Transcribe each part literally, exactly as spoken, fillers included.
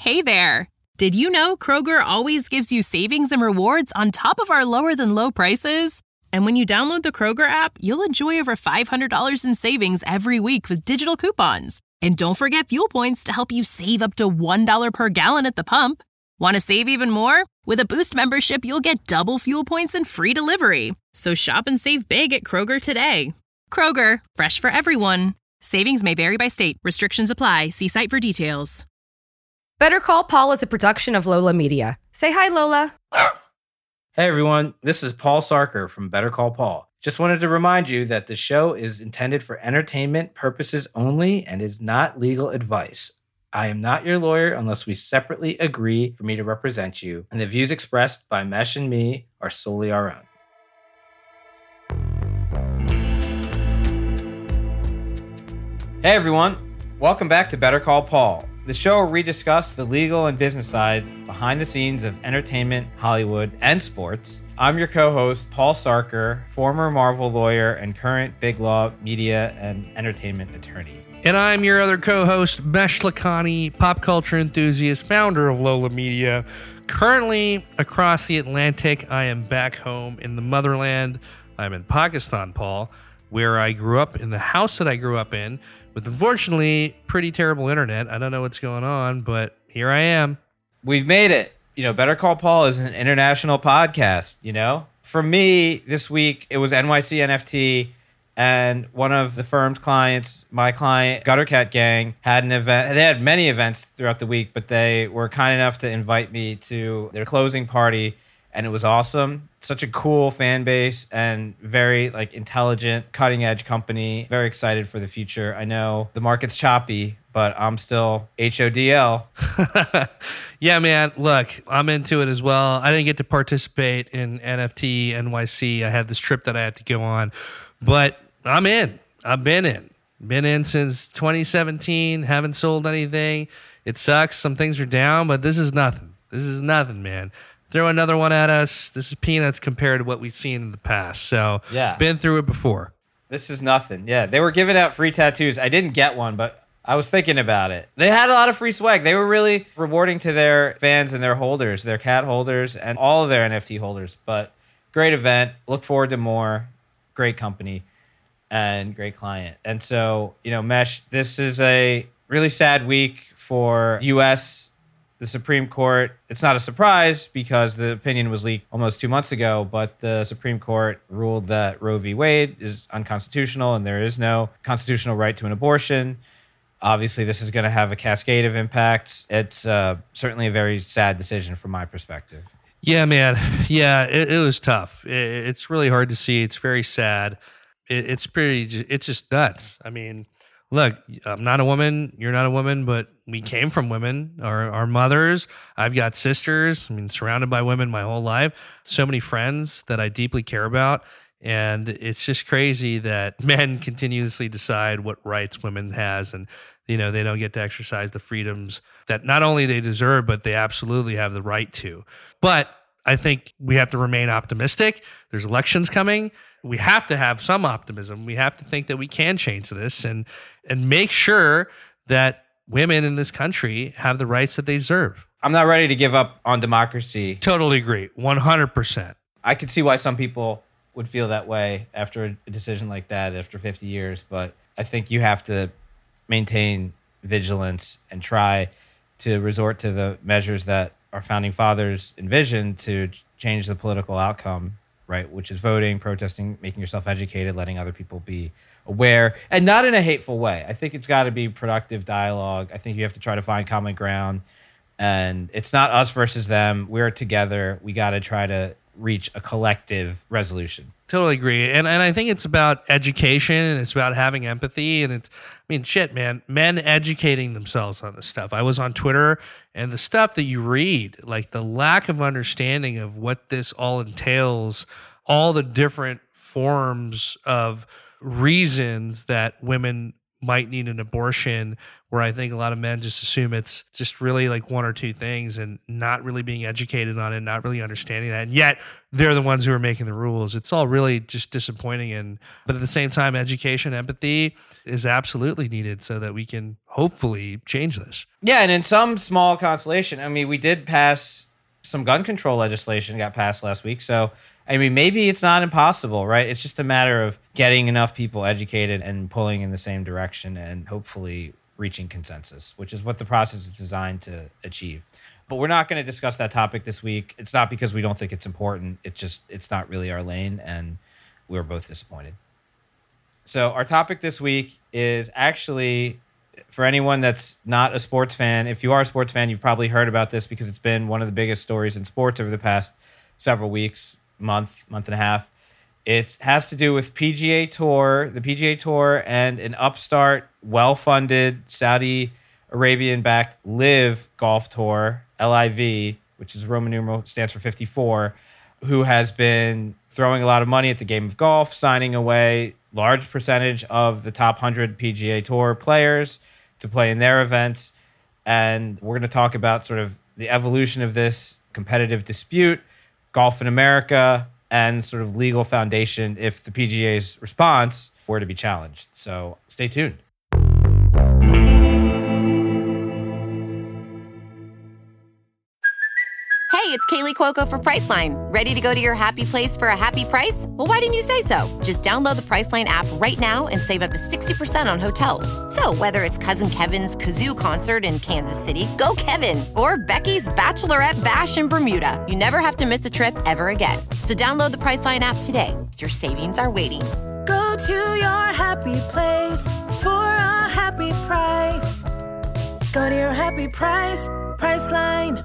Hey there! Did you know Kroger always gives you savings and rewards on top of our lower-than-low prices? And when you download the Kroger app, you'll enjoy over five hundred dollars in savings every week with digital coupons. And don't forget fuel points to help you save up to one dollar per gallon at the pump. Want to save even more? With a Boost membership, you'll get double fuel points and free delivery. So shop and save big at Kroger today. Kroger, fresh for everyone. Savings may vary by state. Restrictions apply. See site for details. Better Call Paul is a production of Lola Media. Say hi, Lola. Hey everyone, this is Paul Sarker from Better Call Paul. Just wanted to remind you that the show is intended for entertainment purposes only and is not legal advice. I am not your lawyer unless we separately agree for me to represent you, and the views expressed by Mesh and me are solely our own. Hey everyone, welcome back to Better Call Paul, the show where we discuss the legal and business side behind the scenes of entertainment, Hollywood, and sports. I'm your co-host, Paul Sarker, former Marvel lawyer and current Big Law media and entertainment attorney. And I'm your other co-host, Mesh Lakhani, pop culture enthusiast, founder of Lola Media. Currently across the Atlantic, I am back home in the motherland. I'm in Pakistan, Paul, where I grew up, in the house that I grew up in, with unfortunately pretty terrible internet. I don't know what's going on, but here I am. We've made it. You know, Better Call Paul is an international podcast, you know? For me, this week, it was N Y C N F T, and one of the firm's clients, my client, Gutter Cat Gang, had an event. They had many events throughout the week, but they were kind enough to invite me to their closing party, and it was awesome. Such a cool fan base and very like intelligent, cutting edge company. Very excited for the future. I know the market's choppy, but I'm still H O D L. Yeah, man. Look, I'm into it as well. I didn't get to participate in N F T N Y C. I had this trip that I had to go on, but I'm in. I've been in. Been in since twenty seventeen. Haven't sold anything. It sucks. Some things are down, but this is nothing. This is nothing, man. Throw another one at us. This is peanuts compared to what we've seen in the past. So, yeah, been through it before. This is nothing. Yeah, they were giving out free tattoos. I didn't get one, but I was thinking about it. They had a lot of free swag. They were really rewarding to their fans and their holders, their cat holders, and all of their N F T holders. But great event. Look forward to more. Great company and great client. And so, you know, Mesh, this is a really sad week for U S The Supreme Court. It's not a surprise because the opinion was leaked almost two months ago, but the Supreme Court ruled that Roe v. Wade is unconstitutional and there is no constitutional right to an abortion. Obviously, this is going to have a cascade of impacts. It's uh, certainly a very sad decision from my perspective. Yeah, man. Yeah, it, it was tough. It, it's really hard to see. It's very sad. It, it's pretty, it's just nuts. I mean, look, I'm not a woman. You're not a woman, but we came from women, our, our mothers. I've got sisters. I mean, surrounded by women my whole life. So many friends that I deeply care about. And it's just crazy that men continuously decide what rights women has. And, you know, they don't get to exercise the freedoms that not only they deserve, but they absolutely have the right to. But I think we have to remain optimistic. There's elections coming. We have to have some optimism. We have to think that we can change this and and make sure that women in this country have the rights that they deserve. I'm not ready to give up on democracy. Totally agree. one hundred percent. I could see why some people would feel that way after a decision like that after fifty years, but I think you have to maintain vigilance and try to resort to the measures that our founding fathers envisioned to change the political outcome, right? Which is voting, protesting, making yourself educated, letting other people be aware, and not in a hateful way. I think it's got to be productive dialogue. I think you have to try to find common ground, and it's not us versus them. We're together. We got to try to reach a collective resolution. Totally agree. And and I think it's about education and it's about having empathy. And it's, I mean, shit, man, men educating themselves on this stuff. I was on Twitter and the stuff that you read, like the lack of understanding of what this all entails, all the different forms of reasons that women might need an abortion, where I think a lot of men just assume it's just really like one or two things and not really being educated on it, not really understanding that. And yet they're the ones who are making the rules. It's all really just disappointing. And but at the same time, education, empathy is absolutely needed so that we can hopefully change this. Yeah, and in some small consolation, I mean, we did pass some gun control legislation got passed last week. So, I mean, maybe it's not impossible, right? It's just a matter of getting enough people educated and pulling in the same direction and hopefully reaching consensus, which is what the process is designed to achieve. But we're not going to discuss that topic this week. It's not because we don't think it's important. It's just, it's not really our lane, and we're both disappointed. So our topic this week is actually, for anyone that's not a sports fan, if you are a sports fan, you've probably heard about this because it's been one of the biggest stories in sports over the past several weeks, month, month and a half. It has to do with P G A Tour, the P G A Tour, and an upstart, well-funded, Saudi Arabian-backed LIV Golf Tour, L I V, which is Roman numeral, stands for fifty-four, who has been throwing a lot of money at the game of golf, signing away large percentage of the top one hundred P G A Tour players to play in their events. And we're going to talk about sort of the evolution of this competitive dispute, golf in America, and sort of legal foundation if the P G A's response were to be challenged. So stay tuned. Hey, it's Kaylee Cuoco for Priceline. Ready to go to your happy place for a happy price? Well, why didn't you say so? Just download the Priceline app right now and save up to sixty percent on hotels. So whether it's Cousin Kevin's Kazoo Concert in Kansas City, go Kevin, or Becky's Bachelorette Bash in Bermuda, you never have to miss a trip ever again. So download the Priceline app today. Your savings are waiting. Go to your happy place for a happy price. Go to your happy price, Priceline.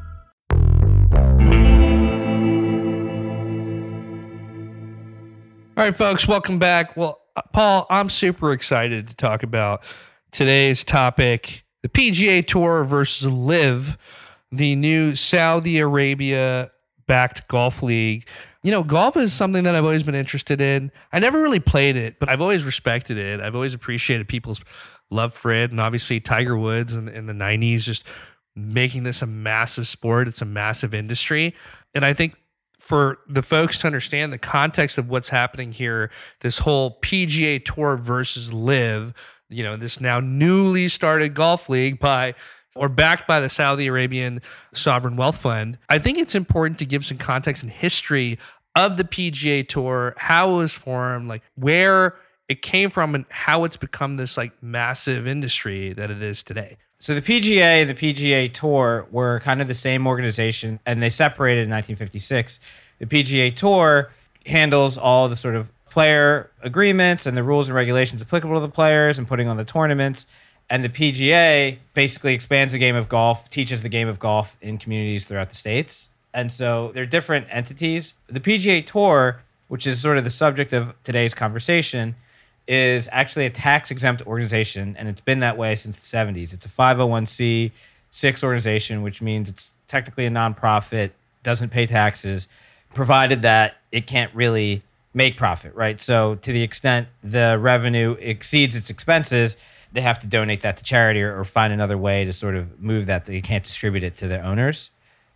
All right, folks, welcome back. Well, Paul, I'm super excited to talk about today's topic, the P G A Tour versus LIV, the new Saudi Arabia-backed golf league. You know, golf is something that I've always been interested in. I never really played it, but I've always respected it. I've always appreciated people's love for it, and obviously Tiger Woods in, in the nineties just making this a massive sport. It's a massive industry, and I think for the folks to understand the context of what's happening here, this whole P G A Tour versus LIV, you know, this now newly started golf league by or backed by the Saudi Arabian Sovereign Wealth Fund, I think it's important to give some context and history of the P G A Tour, how it was formed, like where it came from and how it's become this like massive industry that it is today. So the P G A and the P G A Tour were kind of the same organization, and they separated in nineteen fifty-six. The P G A Tour handles all the sort of player agreements and the rules and regulations applicable to the players and putting on the tournaments. And the P G A basically expands the game of golf, teaches the game of golf in communities throughout the states. And so they're different entities. The P G A Tour, which is sort of the subject of today's conversation, is actually a tax-exempt organization, and it's been that way since the seventies. It's a five oh one c six organization, which means it's technically a nonprofit, doesn't pay taxes, provided that it can't really make profit, right? So to the extent the revenue exceeds its expenses, they have to donate that to charity or, or find another way to sort of move that. They can't distribute it to their owners.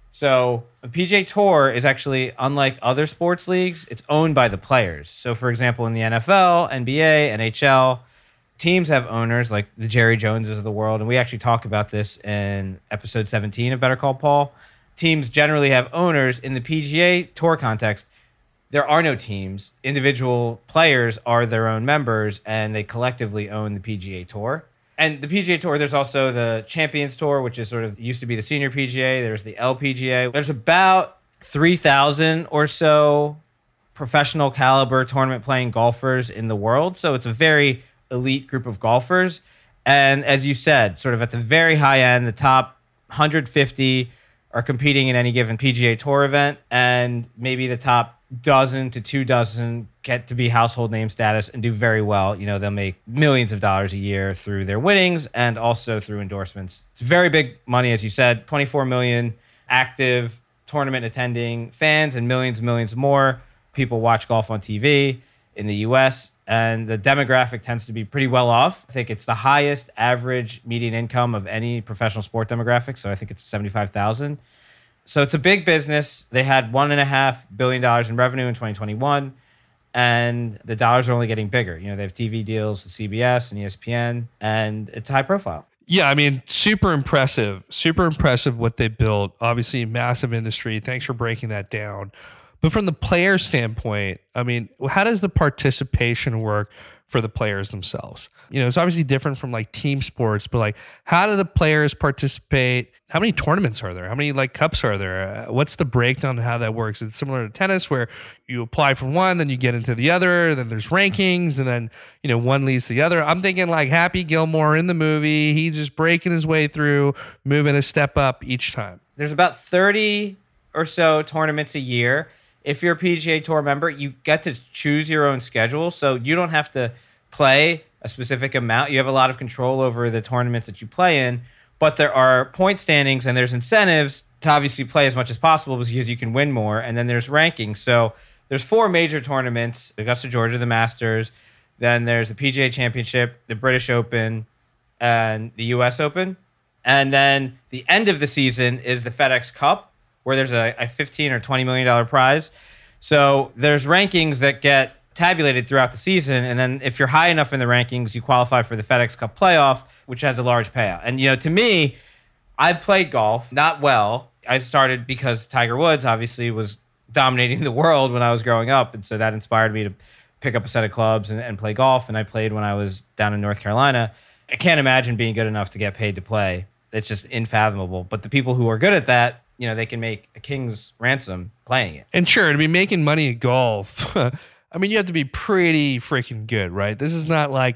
So the P G A Tour is actually, unlike other sports leagues, it's owned by the players. So for example, in the N F L, N B A, N H L, teams have owners like the Jerry Joneses of the world. And we actually talk about this in episode seventeen of Better Call Paul. Teams generally have owners. In the P G A Tour context, there are no teams. Individual players are their own members, and they collectively own the P G A Tour. And the P G A Tour, there's also the Champions Tour, which is sort of used to be the senior P G A. There's the L P G A. There's about three thousand or so professional caliber tournament playing golfers in the world. So it's a very elite group of golfers. And as you said, sort of at the very high end, the top one hundred fifty are competing in any given P G A Tour event. And maybe the top dozen to two dozen get to be household name status and do very well. You know, they'll make millions of dollars a year through their winnings and also through endorsements. It's very big money, as you said, twenty-four million active tournament attending fans and millions and millions more people watch golf on T V in the U S. and the demographic tends to be pretty well off. I think it's the highest average median income of any professional sport demographic. So I think it's seventy-five thousand. So it's a big business. They had one and a half billion dollars in revenue in twenty twenty-one, and the dollars are only getting bigger. You know, they have T V deals with C B S and E S P N, and it's high profile. Yeah, I mean, super impressive. Super impressive what they built. Obviously, massive industry. Thanks for breaking that down. But from the player standpoint, I mean, how does the participation work for the players themselves? You know, it's obviously different from like team sports, but like, how do the players participate? How many tournaments are there? How many like cups are there? Uh, what's the breakdown of how that works? It's similar to tennis where you apply for one, then you get into the other, then there's rankings, and then, you know, one leads to the other. I'm thinking like Happy Gilmore in the movie. He's just breaking his way through, moving a step up each time. There's about thirty or so tournaments a year. If you're a P G A Tour member, you get to choose your own schedule. So you don't have to play a specific amount. You have a lot of control over the tournaments that you play in. But there are point standings and there's incentives to obviously play as much as possible because you can win more. And then there's rankings. So there's four major tournaments: Augusta, Georgia, the Masters. Then there's the P G A Championship, the British Open, and the U S Open. And then the end of the season is the FedEx Cup, where there's a, a fifteen or twenty million dollars prize. So there's rankings that get tabulated throughout the season. And then if you're high enough in the rankings, you qualify for the FedEx Cup playoff, which has a large payout. And, you know, to me, I've played golf, not well. I started because Tiger Woods obviously was dominating the world when I was growing up. And so that inspired me to pick up a set of clubs and, and play golf. And I played when I was down in North Carolina. I can't imagine being good enough to get paid to play. It's just unfathomable. But the people who are good at that, you know, they can make a king's ransom playing it. And sure, to be making money at golf, I mean, you have to be pretty freaking good, right? This is not like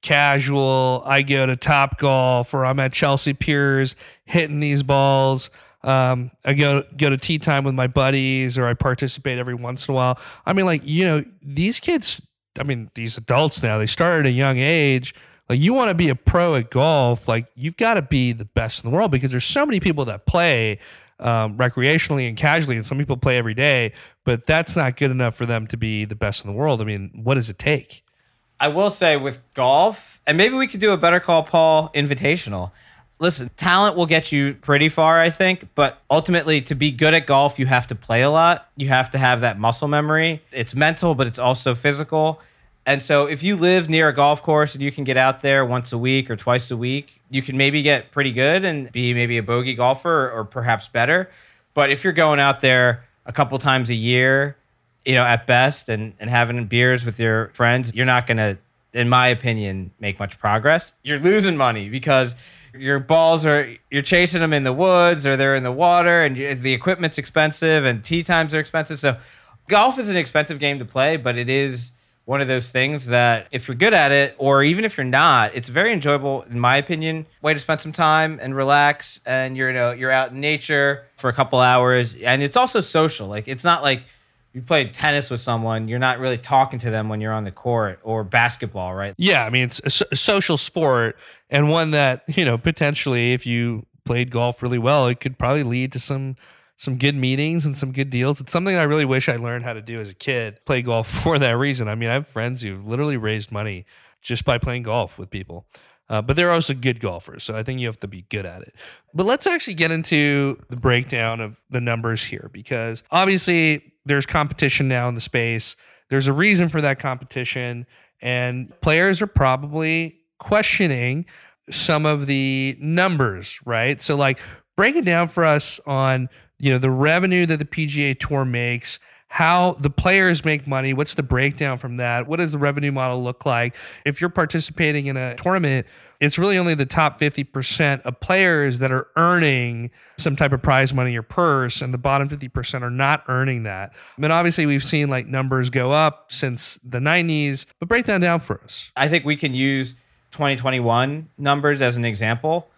casual, I go to Top Golf or I'm at Chelsea Piers hitting these balls. Um, I go, go to tea time with my buddies, or I participate every once in a while. I mean, like, you know, these kids, I mean, these adults now, they start at a young age. Like, you want to be a pro at golf, like, you've got to be the best in the world because there's so many people that play um, recreationally and casually, and some people play every day, but that's not good enough for them to be the best in the world. I mean, what does it take? I will say with golf, and maybe we could do a Better Call Paul Invitational. Listen, talent will get you pretty far, I think, but ultimately to be good at golf, you have to play a lot. You have to have that muscle memory. It's mental, but it's also physical. And so if you live near a golf course and you can get out there once a week or twice a week, you can maybe get pretty good and be maybe a bogey golfer or perhaps better. But if you're going out there a couple times a year, you know, at best, and, and having beers with your friends, you're not going to, in my opinion, make much progress. You're losing money because your balls are, you're chasing them in the woods or they're in the water, and you, the equipment's expensive and tee times are expensive. So golf is an expensive game to play, but it is one of those things that if you're good at it, or even if you're not, it's very enjoyable, in my opinion, way to spend some time and relax. And you're, you know, you're out in nature for a couple hours, and it's also social. Like, it's not like you play tennis with someone, you're not really talking to them when you're on the court, or basketball, right? Yeah, I mean, it's a, so- a social sport, and one that, you know, potentially if you played golf really well, it could probably lead to some some good meetings and some good deals. It's something I really wish I learned how to do as a kid, play golf for that reason. I mean, I have friends who've literally raised money just by playing golf with people. Uh, but they're also good golfers, so I think you have to be good at it. But let's actually get into the breakdown of the numbers here, because obviously there's competition now in the space. There's a reason for that competition, and players are probably questioning some of the numbers, right? So, like, break it down for us on, you know, the revenue that the P G A Tour makes, how the players make money, what's the breakdown from that? What does the revenue model look like? If you're participating in a tournament, it's really only the top fifty percent of players that are earning some type of prize money or purse, and the bottom fifty percent are not earning that. I mean, obviously we've seen like numbers go up since the nineties, but break that down for us. I think we can use twenty twenty-one numbers as an example.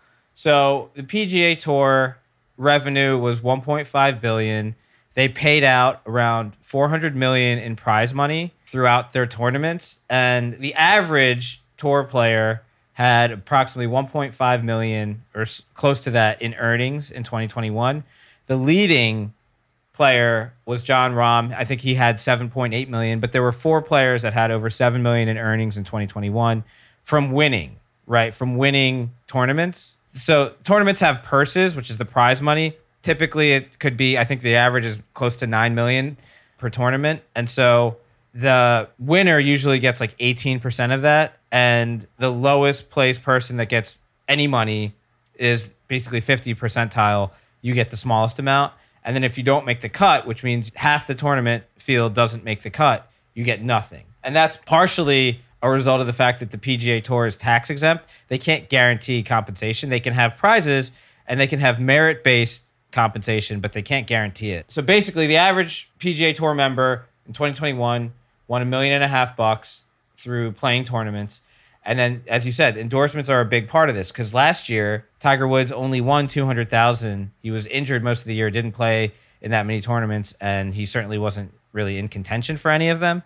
So the P G A Tour revenue was one point five billion dollars. They paid out around four hundred million dollars in prize money throughout their tournaments, and the average tour player had approximately one point five million dollars or close to that in earnings in twenty twenty-one. The leading player was John Rahm. I think he had seven point eight million, but there were four players that had over seven million in earnings in twenty twenty-one from winning, right? From winning tournaments. So tournaments have purses, which is the prize money. Typically it could be, I think the average is close to nine million per tournament. And so the winner usually gets like eighteen percent of that. And the lowest place person that gets any money is basically fifty percentile. You get the smallest amount. And then if you don't make the cut, which means half the tournament field doesn't make the cut, you get nothing. And that's partially a result of the fact that the P G A Tour is tax exempt. They can't guarantee compensation. They can have prizes and they can have merit-based compensation, but they can't guarantee it. So basically the average P G A Tour member in twenty twenty-one won a million and a half bucks through playing tournaments. And then, as you said, endorsements are a big part of this because last year, Tiger Woods only won two hundred thousand. He was injured most of the year, didn't play in that many tournaments, and he certainly wasn't really in contention for any of them.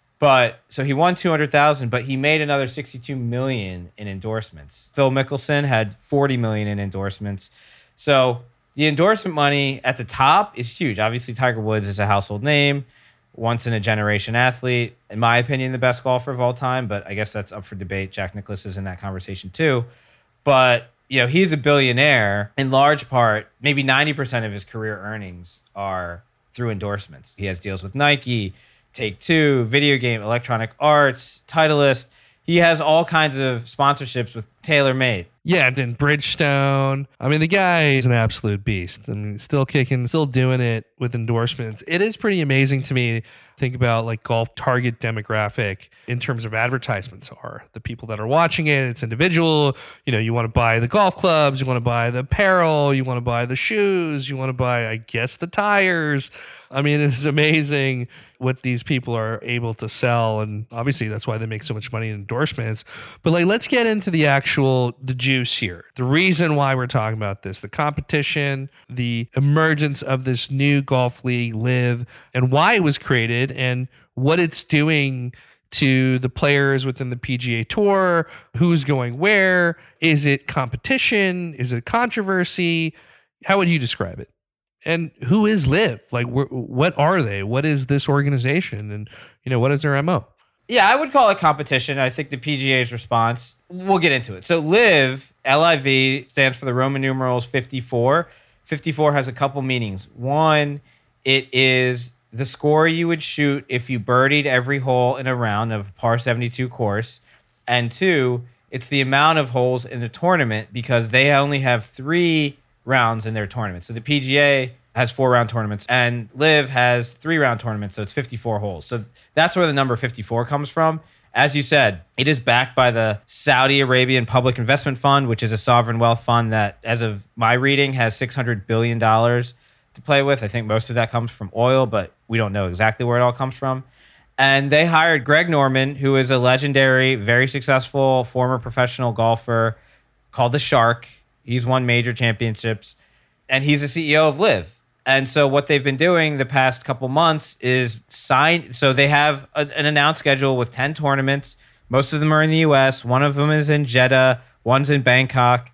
But so he won two hundred thousand, but he made another sixty-two million in endorsements. Phil Mickelson had forty million in endorsements. So the endorsement money at the top is huge. Obviously, Tiger Woods is a household name, once in a generation athlete, in my opinion, the best golfer of all time, but I guess that's up for debate. Jack Nicklaus is in that conversation too. But, you know, he's a billionaire in large part. Maybe ninety percent of his career earnings are through endorsements. He has deals with Nike, Take-Two, video game, Electronic Arts, Titleist. He has all kinds of sponsorships with TaylorMade. Yeah, and then Bridgestone. I mean, the guy is an absolute beast. I mean, still kicking, still doing it with endorsements. It is pretty amazing to me. Think about like golf target demographic in terms of advertisements are the people that are watching it. It's individual. You know, you want to buy the golf clubs, you want to buy the apparel, you want to buy the shoes, you want to buy, I guess, the tires. I mean, it's amazing what these people are able to sell. And obviously that's why they make so much money in endorsements. But like, let's get into the actual, the juice here. The reason why we're talking about this, the competition, the emergence of this new golf league, LIV, and why it was created and what it's doing to the players within the P G A Tour, who's going where, is it competition, is it controversy? How would you describe it? And who is LIV? Like, wh- what are they? What is this organization? And, you know, what is their M O? Yeah, I would call it competition. I think the P G A's response, we'll get into it. So LIV, L I V, stands for the Roman numerals fifty-four. fifty-four has a couple meanings. One, it is the score you would shoot if you birdied every hole in a round of par seventy-two course. And two, it's the amount of holes in the tournament because they only have three rounds in their tournament. So the P G A has four round tournaments and LIV has three round tournaments. So it's fifty-four holes. So that's where the number fifty-four comes from. As you said, it is backed by the Saudi Arabian Public Investment Fund, which is a sovereign wealth fund that, as of my reading, has six hundred billion dollars to play with. I think most of that comes from oil, but we don't know exactly where it all comes from. And they hired Greg Norman, who is a legendary, very successful former professional golfer called the Shark. He's won major championships, and he's the C E O of LIV. And so what they've been doing the past couple months is sign. So they have a, an announced schedule with ten tournaments. Most of them are in the U S. One of them is in Jeddah. One's in Bangkok.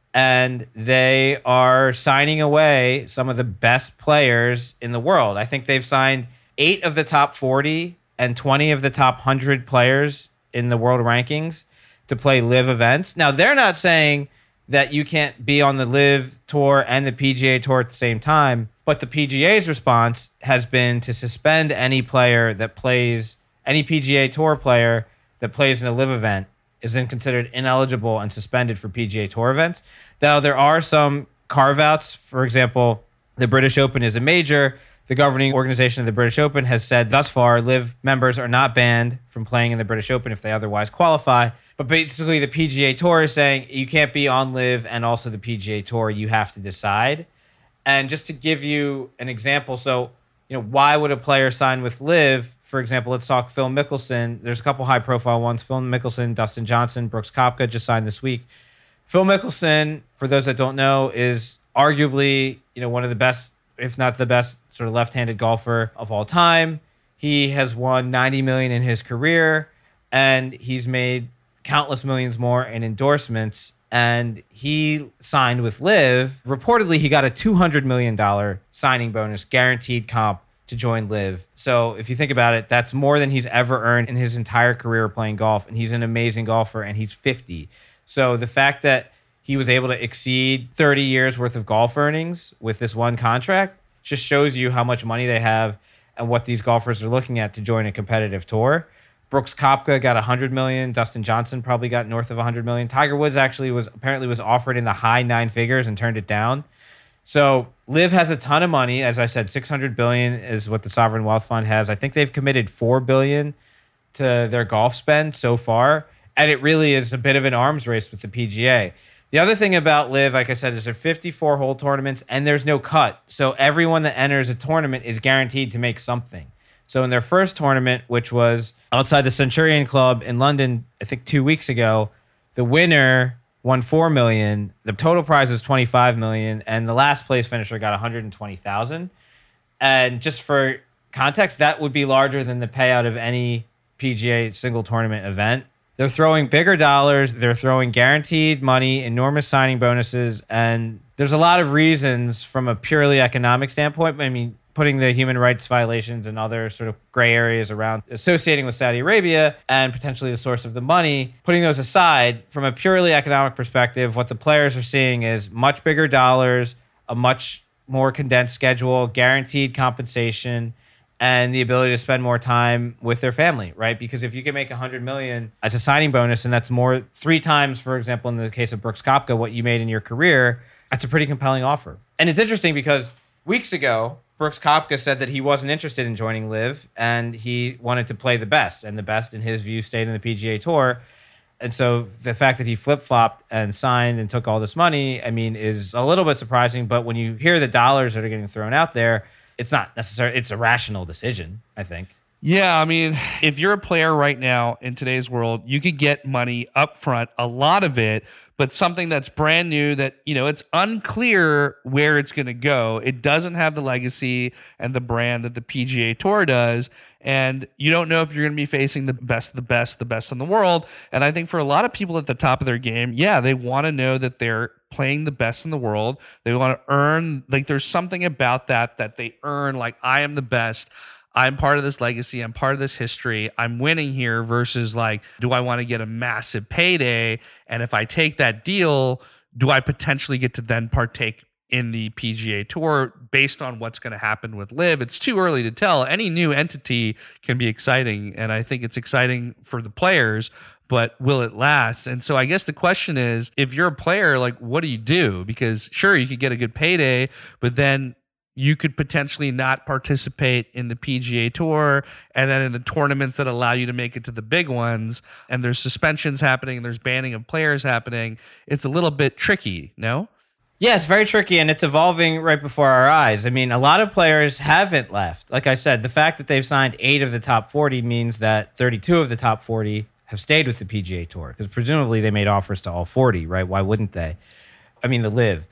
And they are signing away some of the best players in the world. I think they've signed eight of the top forty and twenty of the top one hundred players in the world rankings to play LIV events. Now, they're not saying that you can't be on the LIV Tour and the P G A Tour at the same time. But the P G A's response has been to suspend any player that plays, any P G A Tour player that plays in a LIV event is then considered ineligible and suspended for P G A Tour events. Though there are some carve-outs. For example, the British Open is a major. The governing organization of the British Open has said thus far LIV members are not banned from playing in the British Open if they otherwise qualify. But basically the P G A Tour is saying you can't be on LIV and also the P G A Tour. You have to decide. And just to give you an example, so, you know, why would a player sign with LIV? For example, let's talk Phil Mickelson. There's a couple high-profile ones. Phil Mickelson, Dustin Johnson, Brooks Koepka just signed this week. Phil Mickelson, for those that don't know, is arguably, you know, one of the best, if not the best, sort of left-handed golfer of all time. He has won ninety million dollars in his career, and he's made countless millions more in endorsements. and he signed with Liv. Reportedly, he got a two hundred million dollars signing bonus, guaranteed comp to join Liv. So if you think about it, that's more than he's ever earned in his entire career playing golf. And he's an amazing golfer, and he's fifty. So the fact that he was able to exceed thirty years worth of golf earnings with this one contract just shows you how much money they have and what these golfers are looking at to join a competitive tour. Brooks Koepka got one hundred million dollars. Dustin Johnson probably got north of one hundred million dollars. Tiger Woods actually was apparently was offered in the high nine figures and turned it down. So Liv has a ton of money. As I said, six hundred billion dollars is what the Sovereign Wealth Fund has. I think they've committed four billion dollars to their golf spend so far. And it really is a bit of an arms race with the P G A. The other thing about Liv, like I said, is they're fifty-four hole tournaments and there's no cut. So everyone that enters a tournament is guaranteed to make something. So in their first tournament, which was outside the Centurion Club in London, I think two weeks ago, the winner won four million dollars. The total prize was twenty-five million dollars, and the last place finisher got one hundred twenty thousand dollars. And just for context, that would be larger than the payout of any P G A single tournament event. They're throwing bigger dollars. They're throwing guaranteed money, enormous signing bonuses, and there's a lot of reasons from a purely economic standpoint. I mean, putting the human rights violations and other sort of gray areas around associating with Saudi Arabia and potentially the source of the money, putting those aside, from a purely economic perspective, what the players are seeing is much bigger dollars, a much more condensed schedule, guaranteed compensation, and the ability to spend more time with their family, right? Because if you can make one hundred million dollars as a signing bonus, and that's more three times, for example, in the case of Brooks Koepka, what you made in your career, that's a pretty compelling offer. And it's interesting because weeks ago, Brooks Koepka said that he wasn't interested in joining Liv and he wanted to play the best, and the best in his view stayed in the P G A Tour. And so the fact that he flip-flopped and signed and took all this money, I mean, is a little bit surprising. But when you hear the dollars that are getting thrown out there, it's not necessarily, it's a rational decision, I think. Yeah, I mean, if you're a player right now in today's world, you could get money up front, a lot of it, but something that's brand new that, you know, it's unclear where it's going to go. It doesn't have the legacy and the brand that the P G A Tour does. And you don't know if you're going to be facing the best of the best, the best in the world. And I think for a lot of people at the top of their game, yeah, they want to know that they're playing the best in the world. They want to earn, like there's something about that that they earn, like I am the best. I'm part of this legacy. I'm part of this history. I'm winning here versus like, do I want to get a massive payday? And if I take that deal, do I potentially get to then partake in the P G A Tour based on what's going to happen with Liv? It's too early to tell. Any new entity can be exciting, and I think it's exciting for the players, but will it last? And so I guess the question is, if you're a player, like, what do you do? Because sure, you could get a good payday, but then you could potentially not participate in the P G A Tour and then in the tournaments that allow you to make it to the big ones, and there's suspensions happening and there's banning of players happening. It's a little bit tricky, no? Yeah, it's very tricky, and it's evolving right before our eyes. I mean, a lot of players haven't left. Like I said, the fact that they've signed eight of the top forty means that thirty-two of the top forty have stayed with the P G A Tour, because presumably they made offers to all forty, right? Why wouldn't they? I mean, the Liv.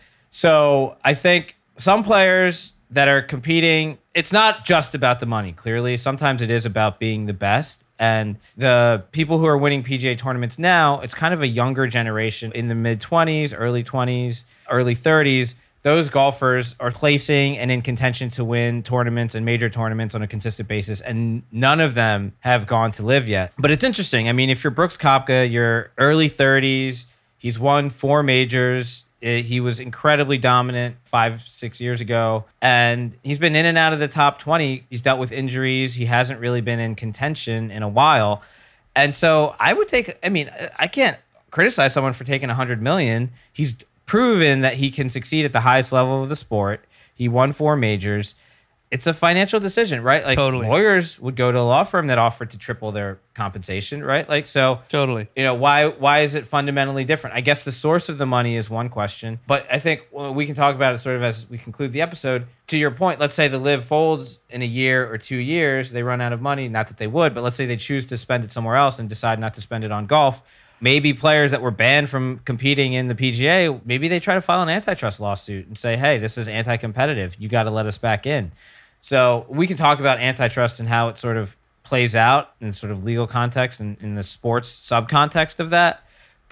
So I think some players that are competing, it's not just about the money, clearly. Sometimes it is about being the best. And the people who are winning P G A tournaments now, it's kind of a younger generation in the mid-twenties, early twenties, early thirties. Those golfers are placing and in contention to win tournaments and major tournaments on a consistent basis, and none of them have gone to Liv yet. But it's interesting. I mean, if you're Brooks Koepka, you're early thirties, he's won four majors. He was incredibly dominant five, six years ago, and he's been in and out of the top twenty. He's dealt with injuries. He hasn't really been in contention in a while. And so I would take, I mean, I can't criticize someone for taking one hundred million dollars. He's proven that he can succeed at the highest level of the sport. He won four majors. It's a financial decision, right? Like Totally. Lawyers would go to a law firm that offered to triple their compensation, right? Like, so Totally. you know, why why is it fundamentally different? I guess the source of the money is one question, but I think well, we can talk about it sort of as we conclude the episode. To your point, let's say the Liv folds in a year or two years, they run out of money. Not that they would, but let's say they choose to spend it somewhere else and decide not to spend it on golf. Maybe players that were banned from competing in the P G A, maybe they try to file an antitrust lawsuit and say, hey, this is anti-competitive. You got to let us back in. So we can talk about antitrust and how it sort of plays out in sort of legal context and in the sports subcontext of that. But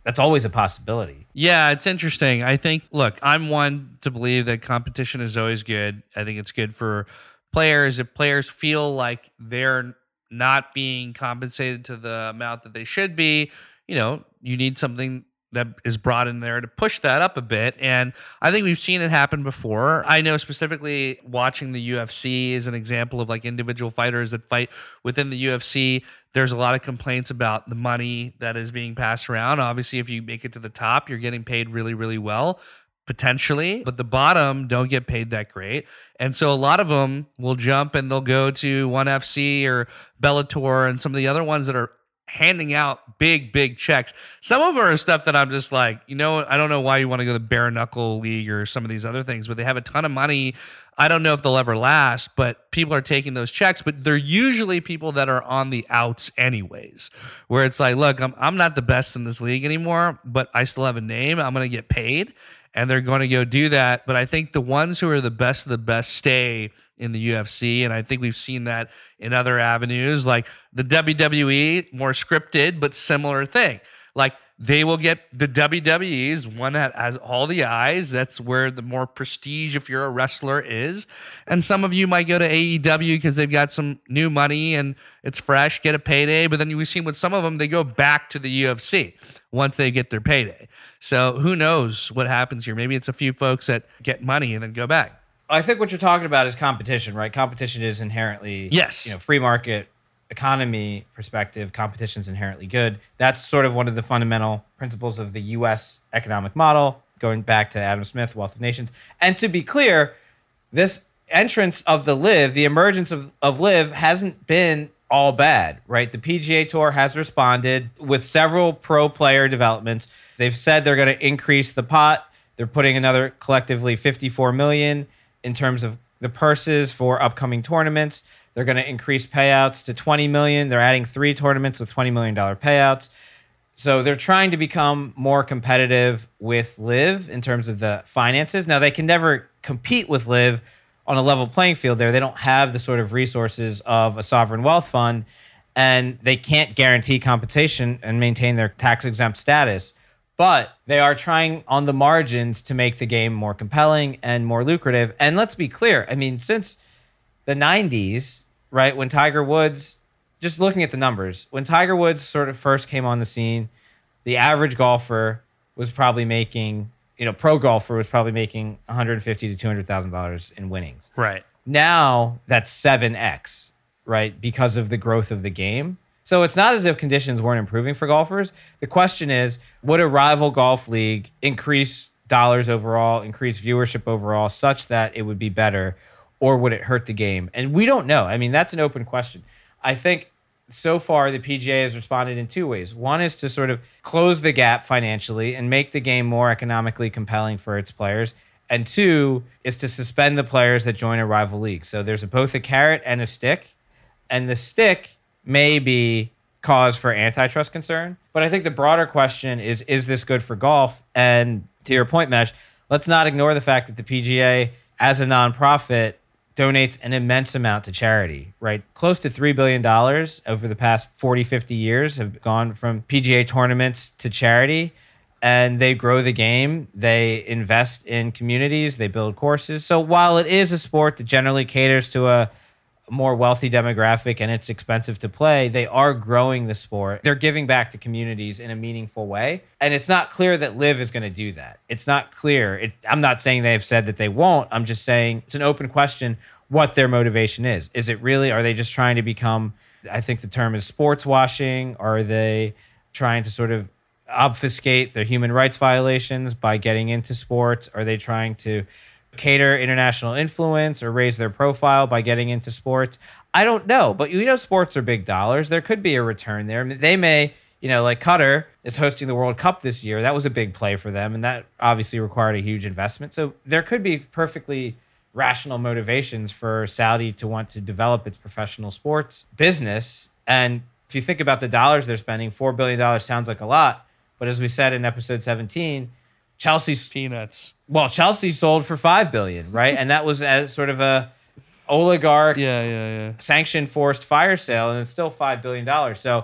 that's always a possibility. Yeah, it's interesting. I think, look, I'm one to believe that competition is always good. I think it's good for players. If players feel like they're not being compensated to the amount that they should be, you know, you need something that is brought in there to push that up a bit. And I think we've seen it happen before. I know specifically watching the U F C is an example of like individual fighters that fight within the U F C. There's a lot of complaints about the money that is being passed around. Obviously, if you make it to the top, you're getting paid really, really well, potentially, but the bottom don't get paid that great. And so a lot of them will jump and they'll go to ONE F C or Bellator and some of the other ones that are handing out big, big checks. Some of them are stuff that I'm just like, you know, I don't know why you want to go to the bare knuckle league or some of these other things, but they have a ton of money. I don't know if they'll ever last, but people are taking those checks, but they're usually people that are on the outs anyways, where it's like, look, I'm, I'm not the best in this league anymore, but I still have a name. I'm going to get paid. And they're going to go do that. But I think the ones who are the best of the best stay in the U F C. And I think we've seen that in other avenues, like the W W E, more scripted, but similar thing. Like they will get the W W E's, one that has all the eyes. That's where the more prestige, if you're a wrestler, is. And some of you might go to A E W because they've got some new money and it's fresh, get a payday. But then we've seen with some of them, they go back to the U F C once they get their payday. So who knows what happens here? Maybe it's a few folks that get money and then go back. I think what you're talking about is competition, right? Competition is inherently, yes, you know, free market economy perspective, competition is inherently good. That's sort of one of the fundamental principles of the U S economic model, going back to Adam Smith, Wealth of Nations. And to be clear, this entrance of the LIV, the emergence of, of LIV hasn't been all bad, right? The P G A Tour has responded with several pro player developments. They've said they're going to increase the pot. They're putting another collectively fifty-four million dollars in terms of the purses for upcoming tournaments. They're going to increase payouts to twenty million dollars. They're adding three tournaments with twenty million dollars payouts. So they're trying to become more competitive with LIV in terms of the finances. Now, they can never compete with LIV on a level playing field there. They don't have the sort of resources of a sovereign wealth fund, and they can't guarantee compensation and maintain their tax-exempt status. But they are trying on the margins to make the game more compelling and more lucrative. And let's be clear, I mean, since the nineties, right, when Tiger Woods, just looking at the numbers, when Tiger Woods sort of first came on the scene, the average golfer was probably making, you know, pro golfer was probably making one hundred fifty thousand to two hundred thousand dollars in winnings. Right. Now that's seven x, right, because of the growth of the game. So it's not as if conditions weren't improving for golfers. The question is, would a rival golf league increase dollars overall, increase viewership overall, such that it would be better, or would it hurt the game? And we don't know. I mean, that's an open question. I think so far the P G A has responded in two ways. One is to sort of close the gap financially and make the game more economically compelling for its players. And two is to suspend the players that join a rival league. So there's both a carrot and a stick. And the stick may be cause for antitrust concern. But I think the broader question is, is this good for golf? And to your point, Mesh, let's not ignore the fact that the P G A, as a nonprofit, donates an immense amount to charity, right? Close to three billion dollars over the past forty, fifty years have gone from P G A tournaments to charity. And they grow the game. They invest in communities. They build courses. So while it is a sport that generally caters to a more wealthy demographic and it's expensive to play, they are growing the sport. They're giving back to communities in a meaningful way. And it's not clear that LIV is going to do that. It's not clear. It, I'm not saying they've said that they won't. I'm just saying it's an open question what their motivation is. Is it really, are they just trying to become, I think the term is sports washing? Are they trying to sort of obfuscate their human rights violations by getting into sports? Are they trying to cater international influence or raise their profile by getting into sports? I don't know, but you know, sports are big dollars. There could be a return there. They may, you know, like Qatar is hosting the World Cup this year. That was a big play for them, and that obviously required a huge investment. So there could be perfectly rational motivations for Saudi to want to develop its professional sports business. And if you think about the dollars they're spending, four billion dollars sounds like a lot. But as we said in episode seventeen, Chelsea's peanuts. Well, Chelsea sold for five billion dollars, right? And that was as sort of a oligarch yeah, yeah, yeah. sanctioned forced fire sale, and it's still five billion dollars. So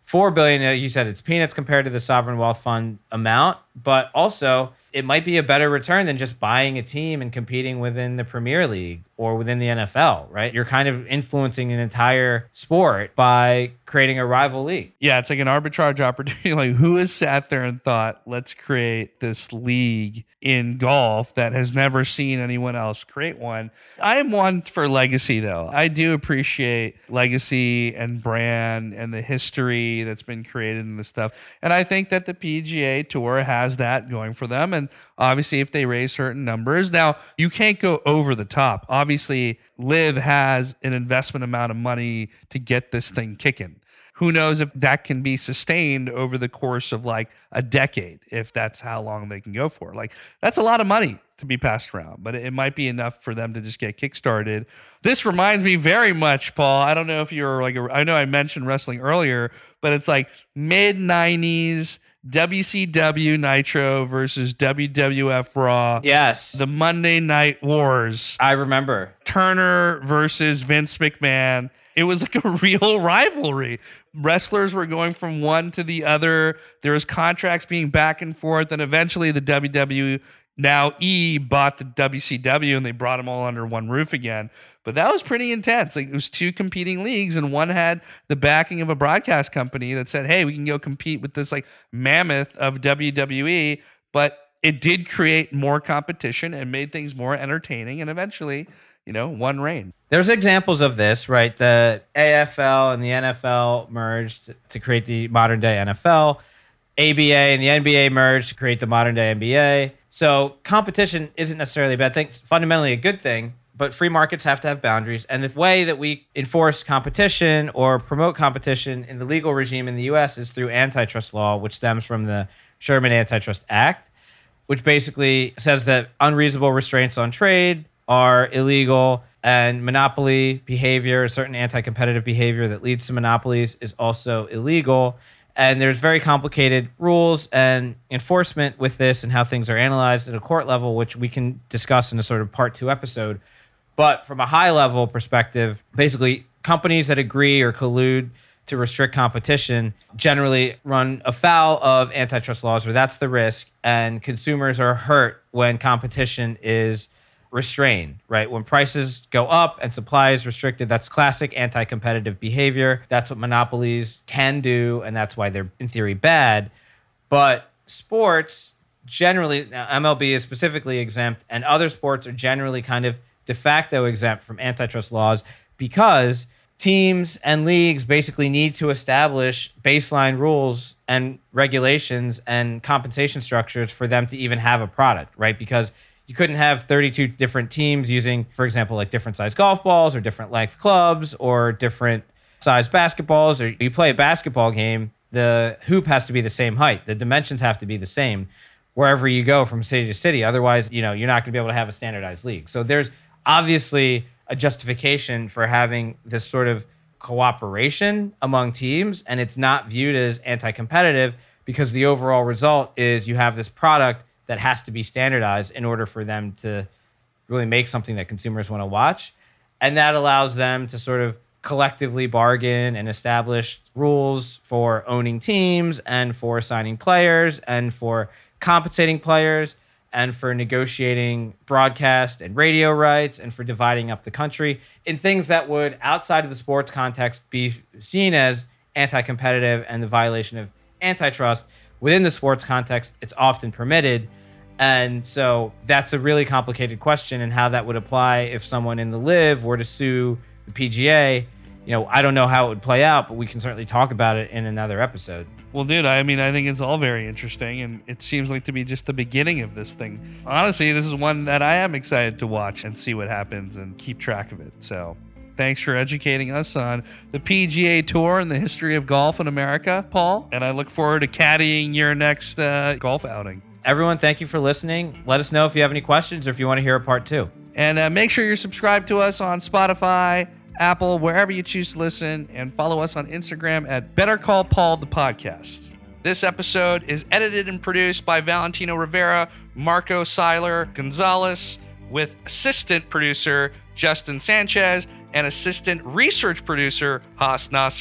four billion dollars, you said it's peanuts compared to the sovereign wealth fund amount, but also it might be a better return than just buying a team and competing within the Premier League or within the N F L, right? You're kind of influencing an entire sport by creating a rival league. Yeah, it's like an arbitrage opportunity. Like, who has sat there and thought, let's create this league in golf that has never seen anyone else create one? I am one for legacy, though. I do appreciate legacy and brand and the history that's been created in this stuff. And I think that the P G A Tour has that going for them. And obviously, if they raise certain numbers, now you can't go over the top. Obviously, Liv has an investment amount of money to get this thing kicking. Who knows if that can be sustained over the course of like a decade, if that's how long they can go for. Like, that's a lot of money to be passed around, but it might be enough for them to just get kickstarted. This reminds me very much, Paul. I don't know if you're like, a, I know I mentioned wrestling earlier, but it's like mid nineties W C W Nitro versus W W F Raw. Yes. The Monday Night Wars. I remember. Turner versus Vince McMahon. It was like a real rivalry. Wrestlers were going from one to the other. There was contracts being back and forth, and eventually the W W now E bought the W C W, and they brought them all under one roof again. But that was pretty intense. Like, it was two competing leagues, and one had the backing of a broadcast company that said, hey, we can go compete with this like mammoth of W W E. But it did create more competition and made things more entertaining, and eventually, you know, one reigned. There's examples of this, right? The A F L and the N F L merged to create the modern day N F L. A B A and the N B A merged to create the modern day N B A. So competition isn't necessarily a bad thing. It's fundamentally a good thing, but free markets have to have boundaries. And the way that we enforce competition or promote competition in the legal regime in the U S is through antitrust law, which stems from the Sherman Antitrust Act, which basically says that unreasonable restraints on trade are illegal, and monopoly behavior, certain anti-competitive behavior that leads to monopolies, is also illegal. And there's very complicated rules and enforcement with this and how things are analyzed at a court level, which we can discuss in a sort of part two episode. But from a high level perspective, basically companies that agree or collude to restrict competition generally run afoul of antitrust laws, or that's the risk. And consumers are hurt when competition is restrained, right? When prices go up and supply is restricted, that's classic anti-competitive behavior. That's what monopolies can do, and that's why they're in theory bad. But sports generally, now M L B is specifically exempt, and other sports are generally kind of de facto exempt from antitrust laws because teams and leagues basically need to establish baseline rules and regulations and compensation structures for them to even have a product, right? Because you couldn't have thirty-two different teams using, for example, like different size golf balls or different length clubs or different size basketballs. Or you play a basketball game, the hoop has to be the same height. The dimensions have to be the same wherever you go from city to city. Otherwise, you know, you're not going to be able to have a standardized league. So there's obviously a justification for having this sort of cooperation among teams, and it's not viewed as anti-competitive because the overall result is you have this product that has to be standardized in order for them to really make something that consumers want to watch. And that allows them to sort of collectively bargain and establish rules for owning teams and for signing players and for compensating players and for negotiating broadcast and radio rights and for dividing up the country in things that would, outside of the sports context, be seen as anti-competitive and the violation of antitrust. Within the sports context, it's often permitted. And so that's a really complicated question, and how that would apply if someone in the Live were to sue the P G A. You know, I don't know how it would play out, but we can certainly talk about it in another episode. Well, dude, I mean, I think it's all very interesting, and it seems like to be just the beginning of this thing. Honestly, this is one that I am excited to watch and see what happens and keep track of it. So thanks for educating us on the P G A Tour and the history of golf in America, Paul. And I look forward to caddying your next uh, golf outing. Everyone, thank you for listening. Let us know if you have any questions or if you want to hear a part two. And uh, make sure you're subscribed to us on Spotify, Apple, wherever you choose to listen, and follow us on Instagram at Better Call Paul the Podcast. This episode is edited and produced by Valentino Rivera, Marco Seiler Gonzalez, with assistant producer Justin Sanchez and assistant research producer Haas Nasser.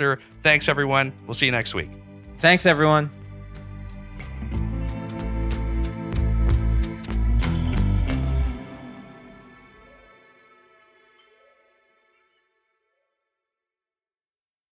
Thanks, everyone. We'll see you next week. Thanks, everyone.